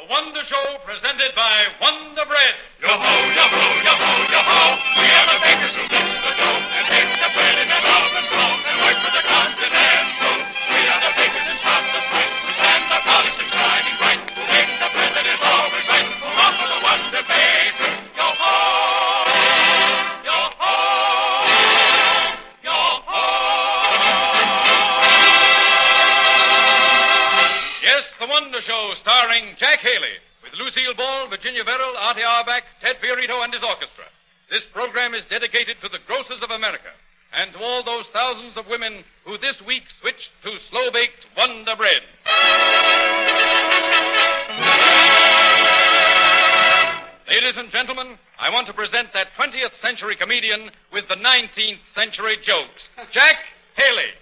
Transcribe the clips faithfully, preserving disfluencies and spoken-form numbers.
The Wonder Show presented by Wonder Bread. Yo-ho, yo-ho, yo-ho, yo-ho. We are the bakers who mix the dough and bake the bread in an oven slow and work for the continental. We are the bakers who top the price and the polished and shining bright. Who make the bread that is always right. Who offer the Wonder Bakers. Yo-ho, yo-ho, yo-ho. Yes, The Wonder Show, starring Jack Haley, with Lucille Ball, Virginia Verrill, Artie Auerbach, Ted Fiorito, and his orchestra. This program is dedicated to the grocers of America and to all those thousands of women who this week switched to slow-baked Wonder Bread. Ladies and gentlemen, I want to present that twentieth century comedian with the nineteenth century jokes, Jack Haley.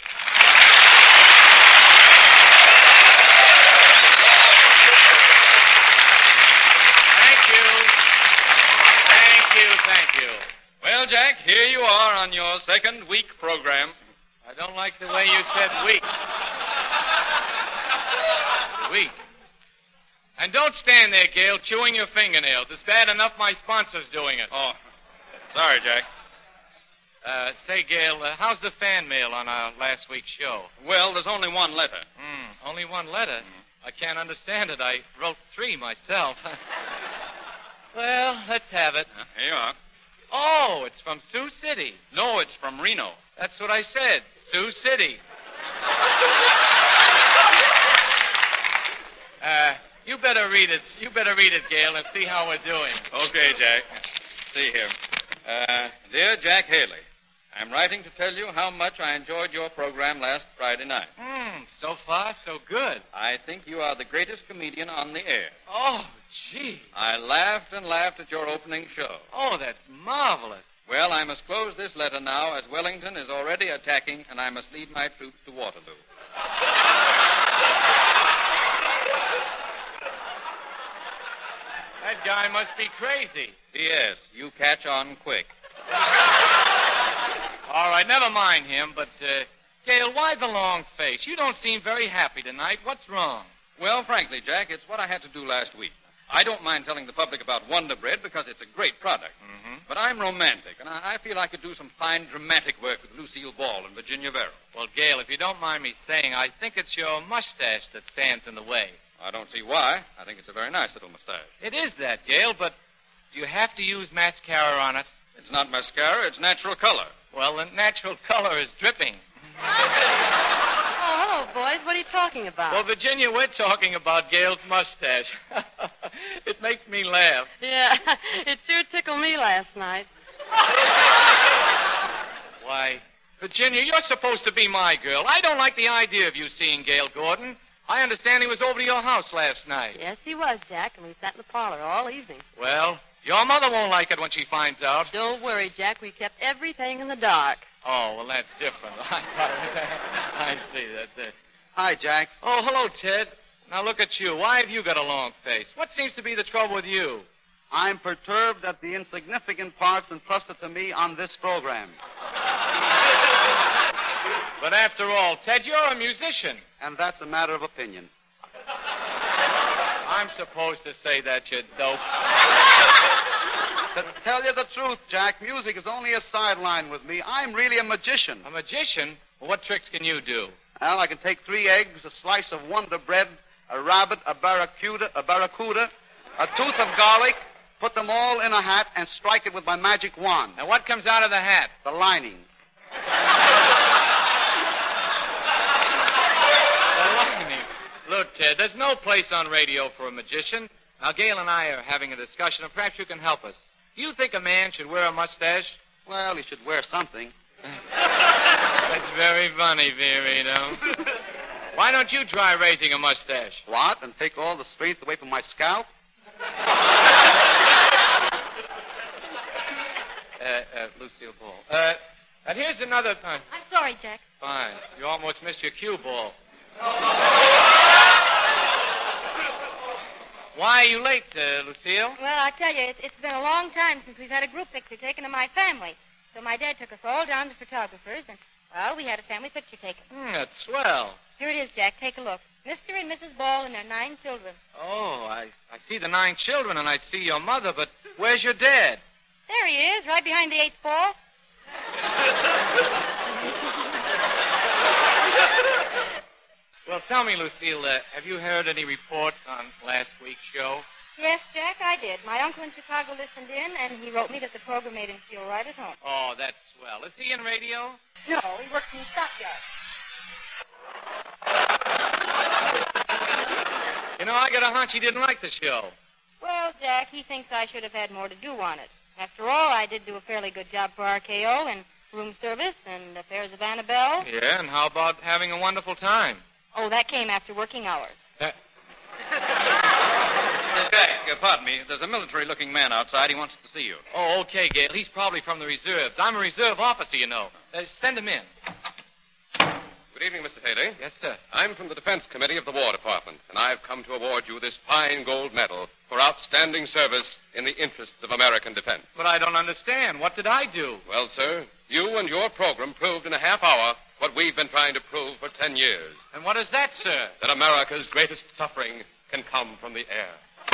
Thank you. Well, Jack, here you are on your second week program. I don't like the way you said week. Week. And don't stand there, Gail, chewing your fingernails. It's bad enough my sponsor's doing it. Oh, sorry, Jack. Uh, say, Gail, uh, how's the fan mail on our last week's show? Well, there's only one letter. Hmm, only one letter? Mm. I can't understand it. I wrote three myself. Well, let's have it. Uh, here you are. Oh, it's from Sioux City. No, it's from Reno. That's what I said. Sioux City. uh, you better read it. You better read it, Gail, and see how we're doing. Okay, Jack. See here. Uh, dear Jack Haley, I'm writing to tell you how much I enjoyed your program last Friday night. Hmm, so far, so good. I think you are the greatest comedian on the air. Oh, gee. I laughed and laughed at your opening show. Oh, that's marvelous. Well, I must close this letter now, as Wellington is already attacking, and I must lead my troops to Waterloo. That guy must be crazy. P S. You catch on quick. All right, never mind him, but, uh, Gail, why the long face? You don't seem very happy tonight. What's wrong? Well, frankly, Jack, it's what I had to do last week. I don't mind telling the public about Wonder Bread because it's a great product. Mm-hmm. But I'm romantic, and I, I feel I could do some fine dramatic work with Lucille Ball and Virginia Verrill. Well, Gail, if you don't mind me saying, I think it's your mustache that stands in the way. I don't see why. I think it's a very nice little mustache. It is that, Gail, but do you have to use mascara on it? It's not mascara, it's natural color. Well, the natural color is dripping. Oh, hello, boys. What are you talking about? Well, Virginia, we're talking about Gail's mustache. It makes me laugh. Yeah, it sure tickled me last night. Why, Virginia, you're supposed to be my girl. I don't like the idea of you seeing Gail Gordon. I understand he was over to your house last night. Yes, he was, Jack, and we sat in the parlor all evening. Well, your mother won't like it when she finds out. Don't worry, Jack. We kept everything in the dark. Oh, well, that's different. I see. That's it. Hi, Jack. Oh, hello, Ted. Now, look at you. Why have you got a long face? What seems to be the trouble with you? I'm perturbed at the insignificant parts entrusted to me on this program. But after all, Ted, you're a musician. And that's a matter of opinion. I'm supposed to say that, you dope. To tell you the truth, Jack, music is only a sideline with me. I'm really a magician. A magician? Well, what tricks can you do? Well, I can take three eggs, a slice of Wonder Bread, a rabbit, a barracuda, a barracuda, a tooth of garlic, put them all in a hat, and strike it with my magic wand. Now, what comes out of the hat? The lining. The lining. Look, Ted, there's no place on radio for a magician. Now, Gail and I are having a discussion, and perhaps you can help us. Do you think a man should wear a mustache? Well, he should wear something. That's very funny, Fiorito. Why don't you try raising a mustache? What? And take all the strength away from my scalp? uh, uh, Lucille Ball. Uh, and here's another... Uh, I'm sorry, Jack. Fine. You almost missed your cue ball. Why are you late, uh, Lucille? Well, I tell you, it's, it's been a long time since we've had a group picture taken of my family. So my dad took us all down to photographers, and Well, we had a family picture taken. Hmm, that's swell. Here it is, Jack. Take a look. Mister and Missus Ball and their nine children. Oh, I, I see the nine children and I see your mother, but where's your dad? There he is, right behind the eighth ball. Well, tell me, Lucille, uh, have you heard any reports on last week's show? Yes, Jack, I did. My uncle in Chicago listened in, and he wrote me that the program made him feel right at home. Oh, that's swell. Is he in radio? No, he works in the stockyard. You know, I got a hunch he didn't like the show. Well, Jack, he thinks I should have had more to do on it. After all, I did do a fairly good job for R K O in room service and affairs of Annabelle. Yeah, and how about having a wonderful time? Oh, that came after working hours. That... Jack, uh, pardon me. There's a military-looking man outside. He wants to see you. Oh, okay, Gale. He's probably from the reserves. I'm a reserve officer, you know. Uh, send him in. Good evening, Mister Haley. Yes, sir. I'm from the Defense Committee of the War Department, and I've come to award you this fine gold medal for outstanding service in the interests of American defense. But I don't understand. What did I do? Well, sir, you and your program proved in a half hour what we've been trying to prove for ten years. And what is that, sir? That America's greatest suffering can come from the air.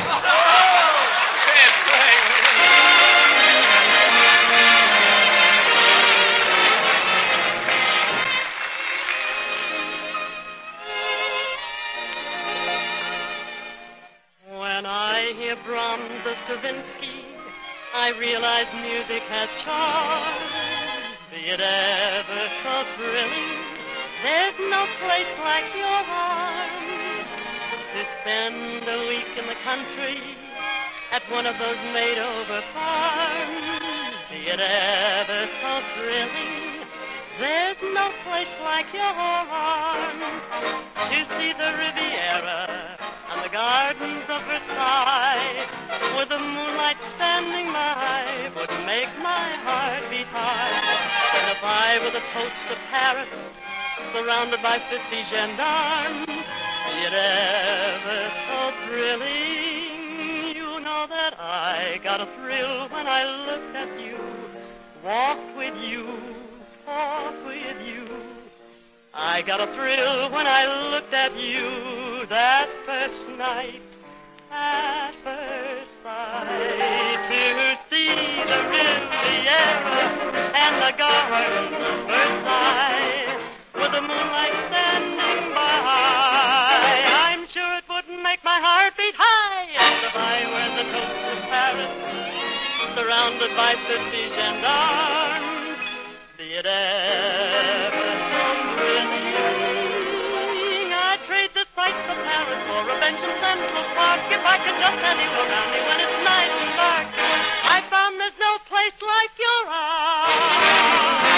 When I hear Brahms or Stravinsky, I realize music has charm. Be it ever so thrilling, there's no place like your arms. To spend a week in the country at one of those made-over farms. Be it ever so thrilling, there's no place like your arms. To see the Riviera and the gardens of Versailles, with the moonlight standing by, would make my heart beat high. And if I were the toast of Paris, surrounded by fifty gendarmes, be it ever so thrilling, you know that I got a thrill when I looked at you, walked with you, talked with you. I got a thrill when I looked at you that first night, at first sight. To see the Riviera and the gardens of Versailles, with the moonlight standing by, I'm sure it wouldn't make my heart beat high. And if I were the toast of Paris, surrounded by fifty gendarmes, be it ever so thrilling, I'd trade the sights of Paris for a bench in Central Park if I could just anywhere around me when it's night and dark. I found there's no place like your arms.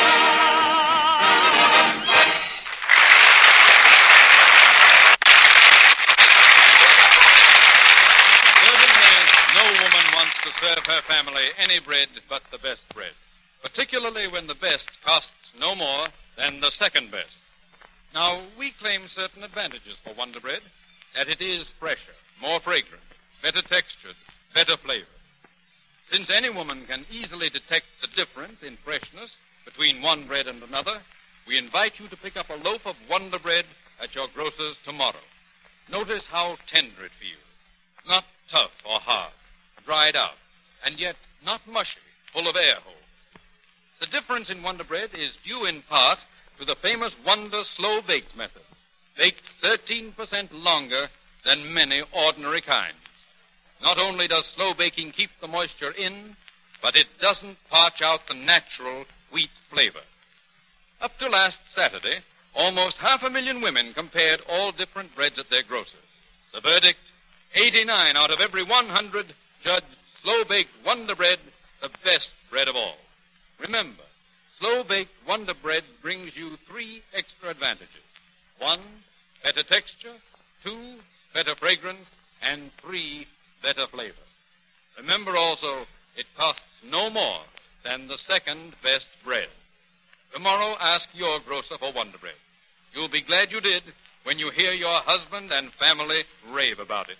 No woman wants to serve her family any bread but the best bread, particularly when the best costs no more than the second best. Now, we claim certain advantages for Wonder Bread, that it is fresher, more fragrant, better textured, better flavored. Since any woman can easily detect the difference in freshness between one bread and another, we invite you to pick up a loaf of Wonder Bread at your grocer's tomorrow. Notice how tender it feels. Not tough or hard, dried out, and yet not mushy, full of air holes. The difference in Wonder Bread is due in part to the famous Wonder Slow Baked method, baked thirteen percent longer than many ordinary kinds. Not only does slow baking keep the moisture in, but it doesn't parch out the natural wheat flavor. Up to last Saturday, almost half a million women compared all different breads at their grocers. The verdict, eighty-nine out of every one hundred judged slow-baked Wonder Bread the best bread of all. Remember, slow-baked Wonder Bread brings you three extra advantages. One, better texture. Two, better fragrance. And three, better flavor. Remember also, it costs no more than the second best bread. Tomorrow, ask your grocer for Wonder Bread. You'll be glad you did when you hear your husband and family rave about it.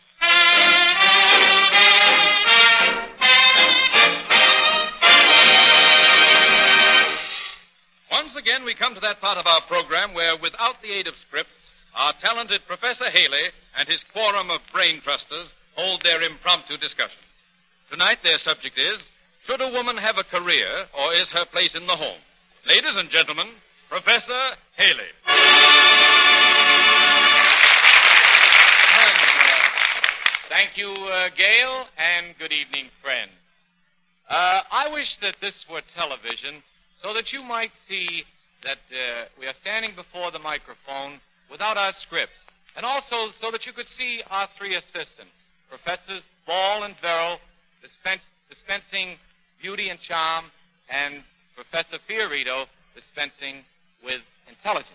once again, we come to that part of our program where, without the aid of scripts, our talented Professor Haley and his quorum of brain trusters hold their impromptu discussion. Tonight, their subject is, should a woman have a career, or is her place in the home? Ladies and gentlemen, Professor Haley. And, uh, thank you, uh, Gail, and good evening, friends. Uh, I wish that this were television so that you might see that uh, we are standing before the microphone without our scripts, and also so that you could see our three assistants, Professors Ball and Verrill, dispense, dispensing beauty and charm, and Professor Fiorito dispensing with intelligence.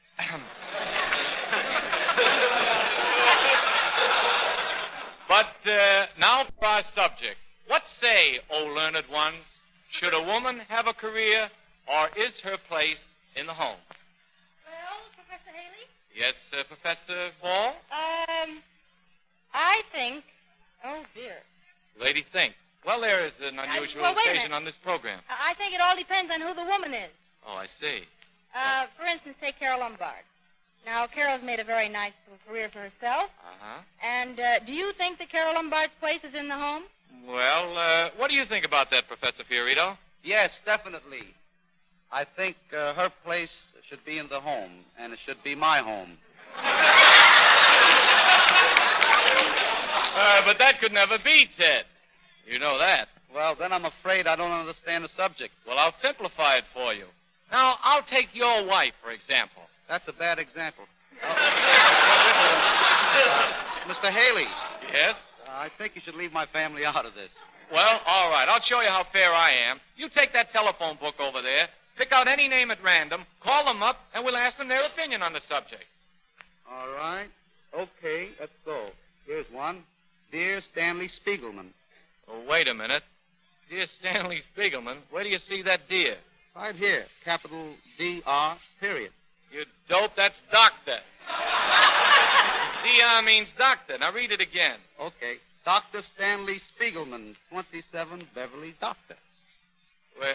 But uh, now for our subject. What say, O learned ones? Should a woman have a career, or is her place in the home? Well, Professor Haley? Yes, uh, Professor Ball? Um, I think... Oh, dear. Lady, think. Well, there is an unusual well, wait a occasion minute. on this program. I think it all depends on who the woman is. Oh, I see. Uh, for instance, take Carol Lombard. Now, Carol's made a very nice little career for herself. Uh-huh. And uh, do you think that Carol Lombard's place is in the home? Well, uh, what do you think about that, Professor Fiorito? Yes, definitely. I think uh, her place should be in the home, and it should be my home. Uh, but that could never be, Ted. You know that. Well, then I'm afraid I don't understand the subject. Well, I'll simplify it for you. Now, I'll take your wife, for example. That's a bad example. Uh, Mister Haley. Yes? Uh, I think you should leave my family out of this. Well, all right. I'll show you how fair I am. You take that telephone book over there, pick out any name at random, call them up, and we'll ask them their opinion on the subject. All right. Okay, let's go. Here's one. Dear Stanley Spiegelman. Oh, wait a minute. Dear Stanley Spiegelman, where do you see that dear? Right here. Capital D R, period. You dope, that's doctor. D R means doctor. Now read it again. Okay. Doctor Stanley Spiegelman, twenty-seven Beverly Doctor. Where?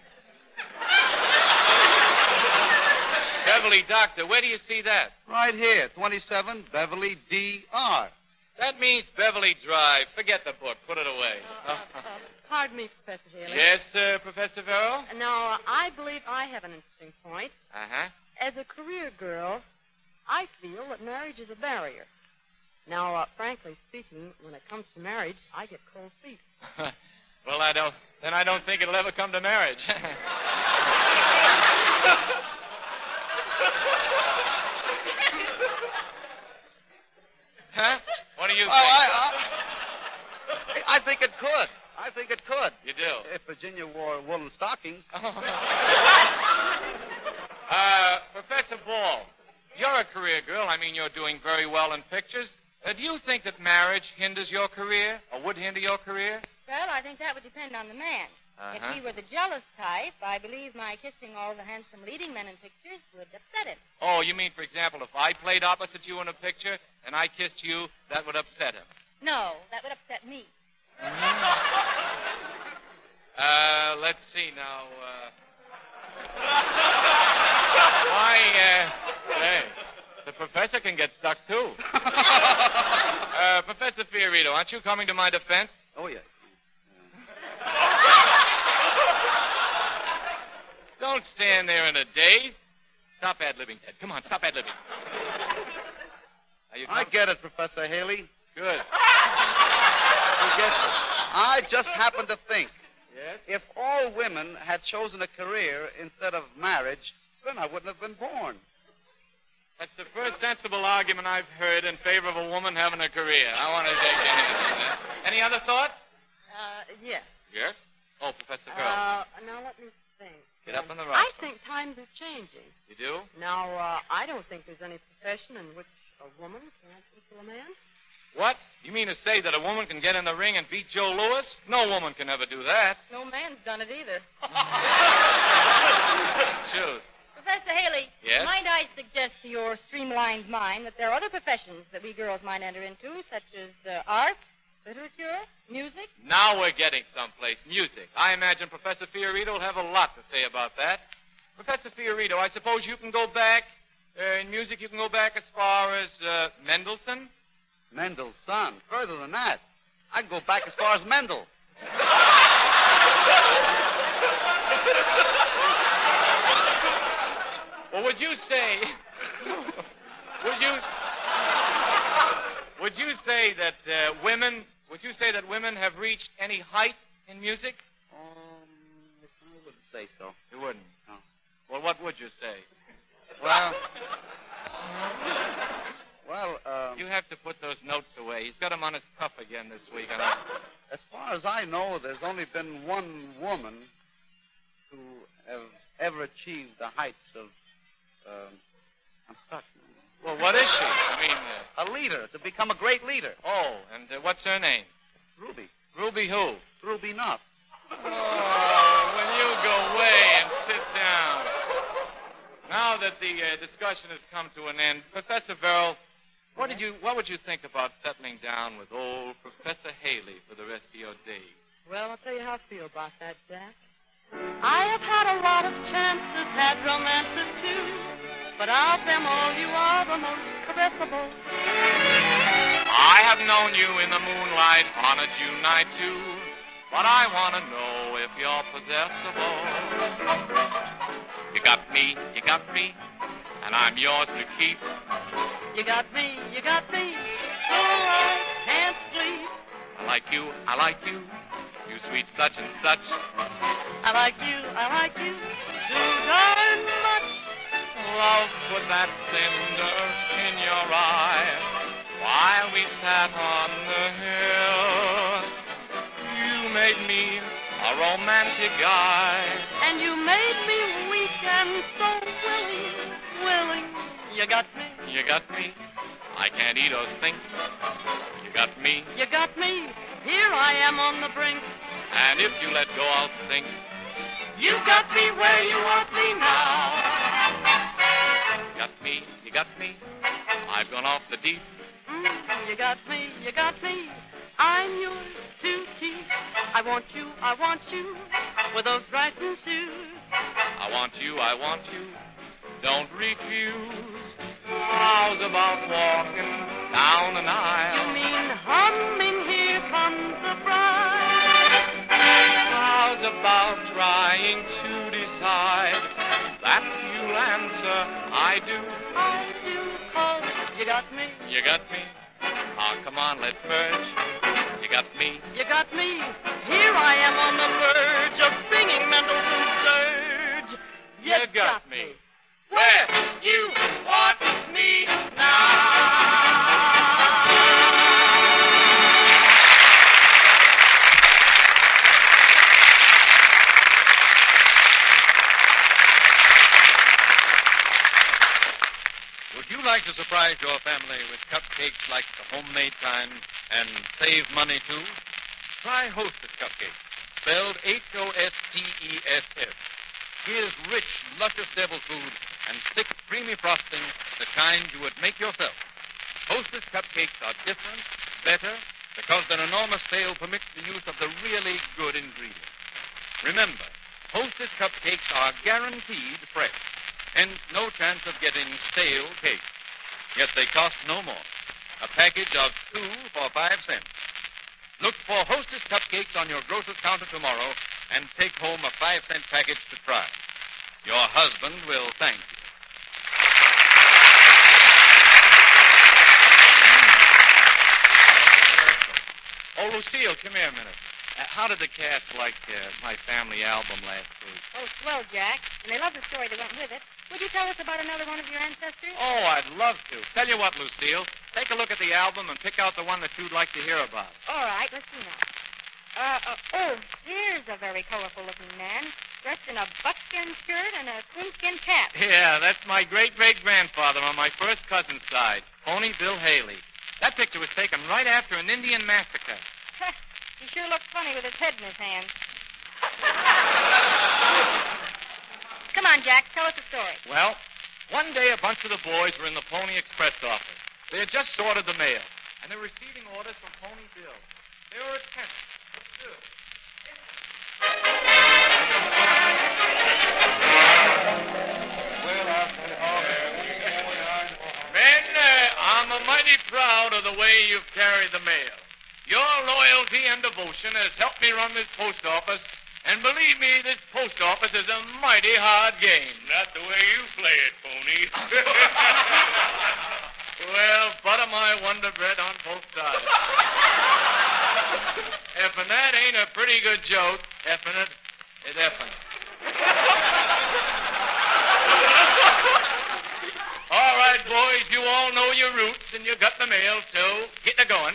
Beverly Doctor, where do you see that? Right here, twenty-seven Beverly D R. That means Beverly Drive. Forget the book. Put it away. Uh, uh, pardon me, Professor Haley. Yes, uh, Professor Verrill? Now, uh, I believe I have an interesting point. Uh-huh. As a career girl, I feel that marriage is a barrier. Now, uh, frankly speaking, when it comes to marriage, I get cold feet. Well, I don't... Then I don't think it'll ever come to marriage. Huh? What do you Oh, think? I, I, I think it could. I think it could. You do? If Virginia wore woolen stockings. uh, Professor Ball, you're a career girl. I mean, you're doing very well in pictures. Uh, do you think that marriage hinders your career, or would hinder your career? Well, I think that would depend on the man. Uh-huh. If he were the jealous type, I believe my kissing all the handsome leading men in pictures would upset him. Oh, you mean, for example, if I played opposite you in a picture and I kissed you, that would upset him? No, that would upset me. Uh, let's see now. Uh... Why, uh, hey, the professor can get stuck, too. uh, Professor Fiorito, aren't you coming to my defense? Oh, yes. Don't stand there in a daze. Stop ad-libbing, Ted. Come on, stop ad-libbing. Are you I com- get it, Professor Haley. Good. I get it. I just happen to think Yes? if all women had chosen a career instead of marriage, then I wouldn't have been born. That's the first sensible argument I've heard in favor of a woman having a career. I want to shake your hand on that. Any other thoughts? Uh, yes. Yes? Oh, Professor Verrill. Uh, now, let me think. Get up on the I rostrum. think times are changing. You do? Now, uh, I don't think there's any profession in which a woman can't equal a man. What? You mean to say that a woman can get in the ring and beat Joe Louis? No woman can ever do that. No man's done it either. Shoot. Professor Haley, Yes? might I suggest to your streamlined mind that there are other professions that we girls might enter into, such as uh, art, literature, music? Now we're getting someplace. Music. I imagine Professor Fiorito will have a lot to say about that. Professor Fiorito, I suppose you can go back, uh, in music, you can go back as far as uh, Mendelssohn? Mendel's son. Further than that. I can go back as far as Mendel. Well, would you say... would you... Would you say that uh, women... Would you say that women have reached any height in music? Um, I wouldn't say so. You wouldn't? No. Well, what would you say? Well... Well, uh... You have to put those notes away. He's got them on his cuff again this week. I know. As far as I know, there's only been one woman who have ever achieved the heights of... Uh, I'm stuck. Well, what is she? I mean... Uh... A leader, to become a great leader. Oh, and uh, what's her name? Ruby. Ruby who? Ruby Nuff. Oh, will you go away and sit down? Now that the uh, discussion has come to an end, Professor Verrill, what did you, what would you think about settling down with old Professor Haley for the rest of your days? Well, I'll tell you how I feel about that, Jack. I have had a lot of chances, had romances too, but of them all, you are the most caressable. I have known you in the moonlight on a June night too, but I want to know if you're possessable. You got me, you got me, and I'm yours to keep. You got me, you got me, so I can't sleep. I like you, I like you, you sweet such and such. I like you, I like you, too darn much. Love put that cinder in your eye while we sat on the hill. You made me a romantic guy. And you made me weak and so willing, willing. You got me. You got me. I can't eat or think. You got me. You got me. Here I am on the brink. And if you let go, I'll sink. You got me where you want me now. You got me. You got me. I've gone off the deep. Mm, you got me. You got me. I'm yours to keep. I want you. I want you with those Brighton shoes. I want you. I want you. Don't refuse. How's about walking down an aisle? You mean humming, here comes the bride? How's about trying to decide that you'll answer, I do? I do, 'cause you got me. You got me? Ah, come on, let's merge. You got me? You got me. Here I am on the verge of singing Mendelssohn's Surge. You, You got me. Where you want me now. Would you like to surprise your family with cupcakes like the homemade kind and save money too? Try Hostess Cupcakes, spelled H O S T E S S. Here's rich, luscious devil food and thick, creamy frosting, the kind you would make yourself. Hostess Cupcakes are different, better, because their enormous sale permits the use of the really good ingredients. Remember, Hostess Cupcakes are guaranteed fresh, hence no chance of getting stale cake. Yet they cost no more. A package of two for five cents. Look for Hostess Cupcakes on your grocer's counter tomorrow and take home a five-cent package to try. Your husband will thank you. Oh, Lucille, come here a minute. Uh, how did the cast like uh, my family album last week? Oh, swell, Jack. And they love the story that went with it. Would you tell us about another one of your ancestors? Oh, I'd love to. Tell you what, Lucille, take a look at the album and pick out the one that you'd like to hear about. All right, let's see now. Uh, uh, oh, here's a very colorful-looking man, dressed in a buckskin shirt and a coonskin cap. Yeah, that's my great-great-grandfather on my first cousin's side, Pony Bill Haley. That picture was taken right after an Indian massacre. He sure looks funny with his head in his hand. Come on, Jack, tell us a story. Well, one day a bunch of the boys were in the Pony Express office. They had just sorted the mail, and they were receiving orders from Pony Bill. They were attentive. Good. proud of the way you've carried the mail. Your loyalty and devotion has helped me run this post office, and believe me, this post office is a mighty hard game. Not the way you play it, Pony. Well, butter my Wonder Bread on both sides. Effing that ain't a pretty good joke, effing it, it effing. All right, boys, you all know your routes, and you got the mail, so get to going.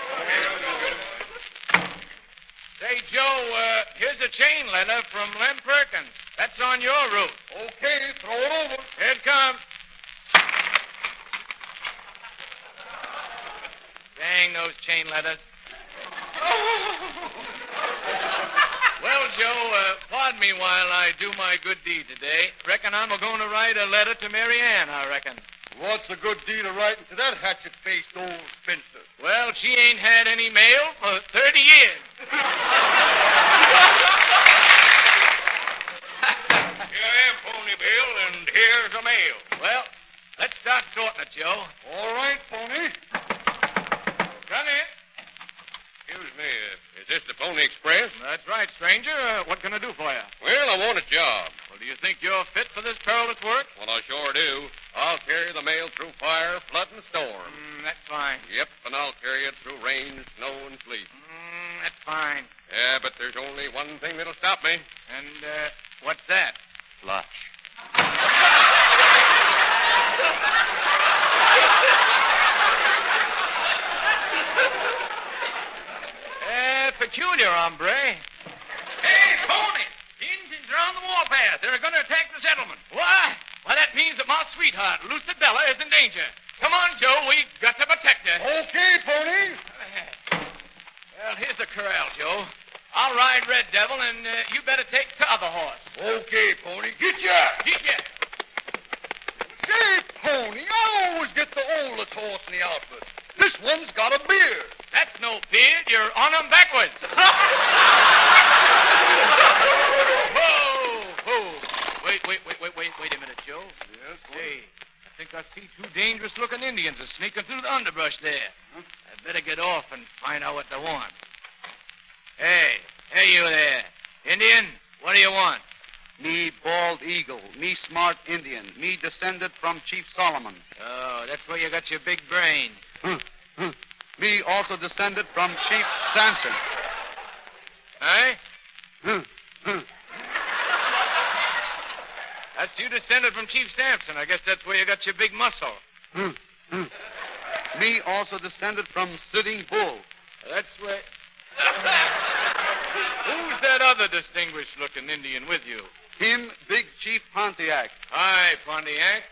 Say, Joe, uh, here's a chain letter from Lem Perkins. That's on your route. Okay, throw it over. Here it comes. Dang those chain letters. Well, Joe, uh, pardon me while I do my good deed today. Reckon I'm going to write a letter to Mary Ann, I reckon. What's a good deed of writing to that hatchet-faced old spinster? Well, she ain't had any mail for thirty years. Here I am, Pony Bill, and here's the mail. Well, let's start sorting it, Joe. All right, Pony. Come in. Excuse me, uh, is this the Pony Express? That's right, stranger. Uh, what can I do for you? Well, I want a job. Well, do you think you're fit for this perilous work? Well, I sure do. I'll carry the mail through fire, flood, and storm. Mm, that's fine. Yep, and I'll carry it through rain, snow, and sleet. Mm, that's fine. Yeah, but there's only one thing that'll stop me. And, uh, what's that? Flush. Uh, peculiar, hombre. Hey, Pony! The Indians are on the warpath. They're going to attack the settlement. Why? Why, that means that my sweetheart, Lucibella, is in danger. Come on, Joe. We've got to protect her. Okay, Pony. Well, here's the corral, Joe. I'll ride Red Devil, and uh, you better take the other horse. Okay, Pony. Get ya! Get ya. Say, Pony, I always get the oldest horse in the outfit. This one's got a beard. That's no beard. You're on him backwards. Whoa, whoa. Wait, wait, wait, wait, wait, wait a minute, Joe. Yes, Hey, I think I see two dangerous-looking Indians are sneaking through the underbrush there. Huh? I'd better get off and find out what they want. Hey, hey, you there. Indian, what do you want? Me bald eagle, me smart Indian, me descended from Chief Solomon. Oh, that's where you got your big brain. Huh, huh. Me also descended from Chief Samson. Eh? Huh, huh. That's you descended from Chief Sampson. I guess that's where you got your big muscle. Huh, huh. Me also descended from Sitting Bull. That's where... Who's that other distinguished-looking Indian with you? Him, Big Chief Pontiac. Hi, Pontiac.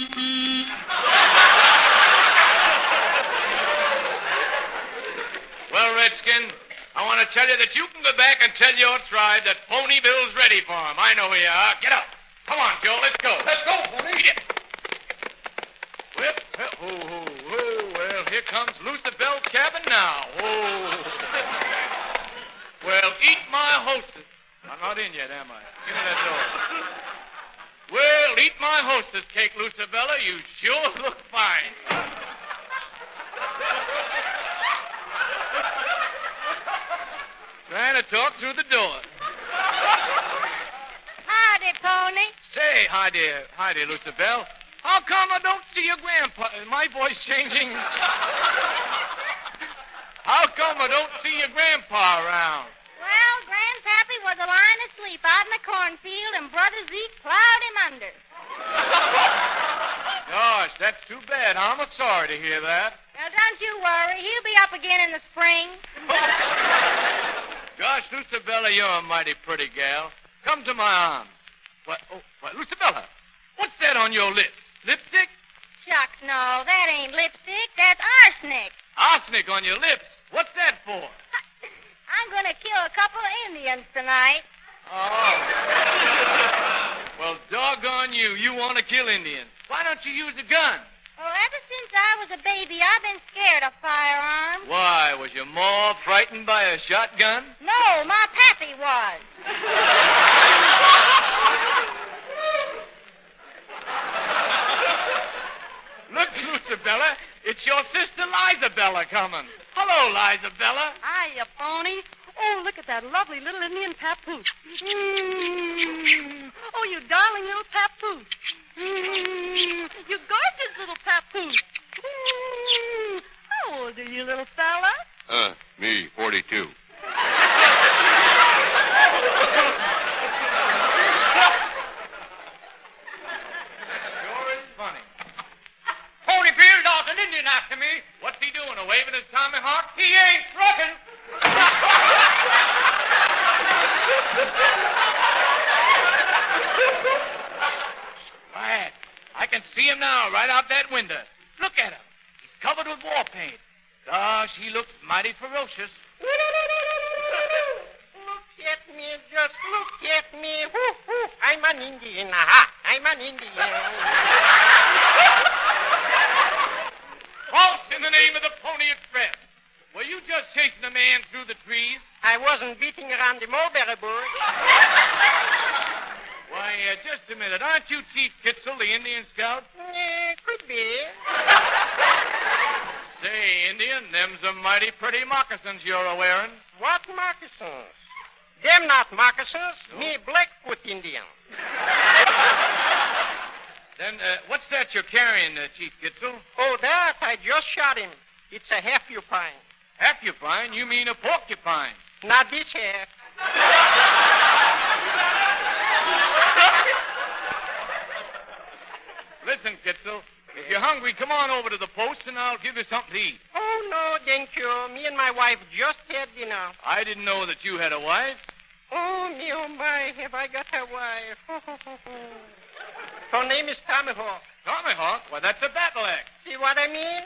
Well, Redskin, I want to tell you that you can go back and tell your tribe that Pony Bill's ready for him. I know who you are. Get up. Come on, Joe. Let's go. Let's go, Pony. Get it. Whip. Oh, oh, oh. Well, here comes Lucibel's cabin now. Oh. Well, eat my hostess. I'm not in yet, am I? Give me that door. Well, eat my hostess cake, Lucibella. You sure look fine. Trying to talk through the door. Howdy, Pony. Say, hi there. Hi there, Lucibel. How come I don't see your grandpa? Is my voice changing? How come I don't see your grandpa around? Well, Grandpappy was lying asleep out in the cornfield, and Brother Zeke plowed him under. Gosh, that's too bad. I'm sorry to hear that. Now, don't you worry. He'll be up again in the spring. Gosh, Lucibella, you're a mighty pretty gal. Come to my arms. What? Oh, what? Lucibella, what's that on your lips? Lipstick? Shucks, no, that ain't lipstick. That's arsenic. Arsenic on your lips? What's that for? I'm going to kill a couple of Indians tonight. Oh. Well, doggone you. You want to kill Indians. Why don't you use a gun? Well, ever since I was a baby, I've been scared of firearms. Why? Was you more frightened by a shotgun? No, my pappy was. Look, Lucibella, it's your sister Bella coming. Hello, Liza Bella. Hiya, Pony. Oh, look at that lovely little Indian papoose. Mm. Oh, you darling little papoose. Mm. You gorgeous little papoose. Mm. How old are you, little fella? Uh, me, forty-two. Sure is funny. Ponyfield, there's an Indian after me. What's he doing, a waving his tomahawk? He ain't trucking. Quiet. I can see him now, right out that window. Look at him. He's covered with war paint. Gosh, he looks mighty ferocious. Look at me, just look at me. Woo, woo. I'm an Indian. Aha, I'm an Indian. Halt in the name of the Pony Express. Were you just chasing a man through the trees? I wasn't beating around the mulberry bush. Why, uh, just a minute. Aren't you Chief Kitzel, the Indian scout? Eh, could be. Say, Indian, them's a mighty pretty moccasins you're a-wearing. What moccasins? Them not moccasins. No. Me Blackfoot Indian. Then, uh, what's that you're carrying, uh, Chief Kitzel? Oh, that? I just shot him. It's a half-upine. Half-upine? You mean a porcupine. Not this half. Listen, Kitzel, if you're hungry, come on over to the post and I'll give you something to eat. Oh, no, thank you. Me and my wife just had dinner. I didn't know that you had a wife. Oh, me, oh, my, have I got a wife. Her name is Tomahawk. Tomahawk? Why, that's a battle axe. See what I mean?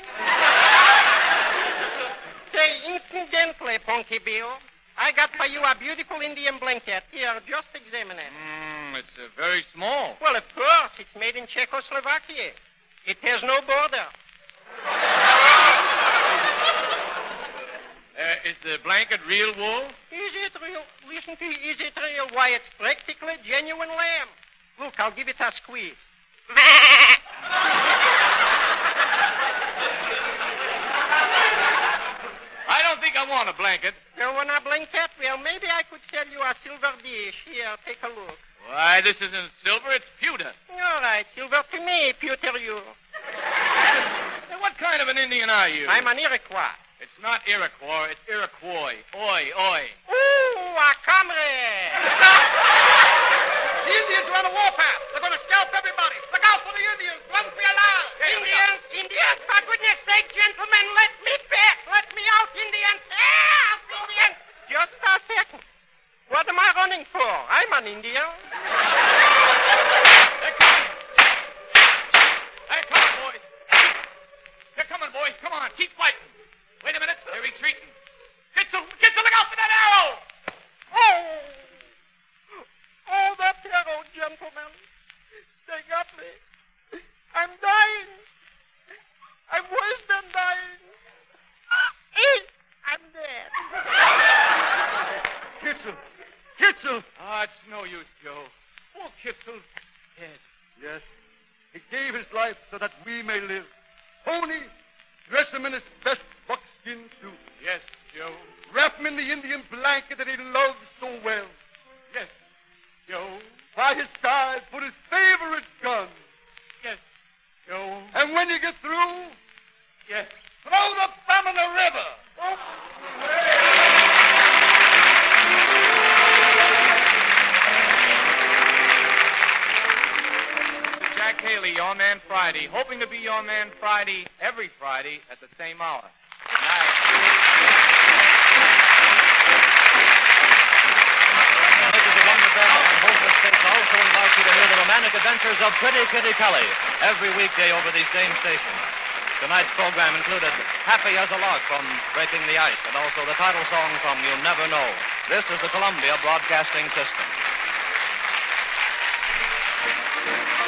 Say, incidentally, Punky Bill, I got for you a beautiful Indian blanket. Here, just examine it. Mm, it's uh, very small. Well, of course. It's made in Czechoslovakia. It has no border. Uh, is the blanket real wool? Is it real? Listen to me. Is it real? Why, it's practically genuine lamb. Look, I'll give it a squeeze. I don't think I want a blanket. You want a blanket? Well, maybe I could sell you a silver dish. Here, take a look. Why, this isn't silver, it's pewter. All right, silver to me, pewter you. Now, what kind of an Indian are you? I'm an Iroquois. It's not Iroquois, it's Iroquois. Oi, oi. Ooh, a comrade. The Indians are on a warpath. They're going to scalp everybody. Look out for the Indians. Run for your lives. Indians, Indians, for goodness sake, gentlemen, let me pass. Let me out, Indians. Help, Indians. Just a second. What am I running for? I'm an Indian. They're coming. They're coming, boys. They're coming, boys. Come on, keep fighting. Wait a minute. They're retreating. Kitzel, Kitzel, look out for that arrow. Oh. Oh, that arrow, gentlemen. They got me. I'm dying. I'm worse than dying. I'm dead. Kitzel. Kitzel. Ah, oh, it's no use, Joe. Poor Kitzel's dead. Yes. He gave his life so that we may live. Pony, dress him in his best buckskin suit. Yes, Joe. Wrap him in the Indian blanket that he loves so well. Yes, Joe. By his side, put his favorite gun. Yes, Joe. And when you get through, yes, throw the thumb in the river. Oh. Jack Haley, Your Man Friday, hoping to be Your Man Friday every Friday at the same hour. Good night. This is the Wonder Bed and Hopeless States also invite you to hear the romantic adventures of Pretty Kitty Kelly every weekday over these same stations. Tonight's program included Happy as a Lark from Breaking the Ice and also the title song from You'll Never Know. This is the Columbia Broadcasting System.